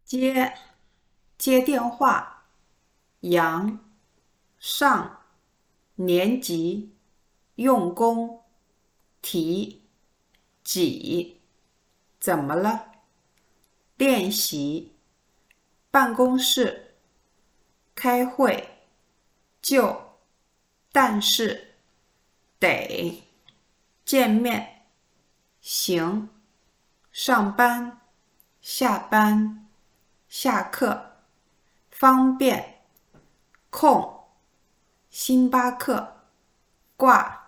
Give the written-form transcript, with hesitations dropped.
接电话，阳，上，年级，用功，提，几，怎么了？练习，办公室，开会，就，但是，得，见面，行，上班，下班，下课，方便，空，星巴克，挂。